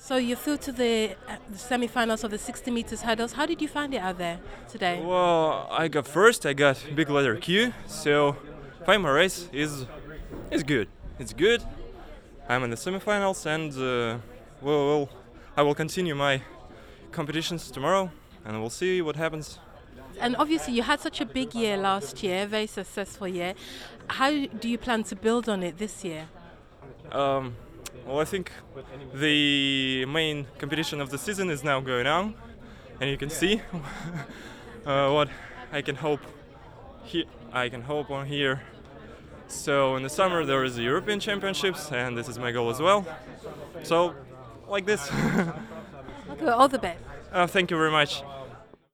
So you're through to the semi-finals of the 60 meters hurdles. How did you find it out there today? Well, I got first. I got big letter Q. So, final race is good. It's good. I'm in the semifinals, and I will continue my competitions tomorrow, and we'll see what happens. And obviously, you had such a big year last year, very successful year. How do you plan to build on it this year? Um, well, I think the main competition of the season is now going on, and you can see what I can hope. I can hope on here. So in the summer there is the European Championships, and this is my goal as well. So, like this. Okay, all the best. Thank you very much.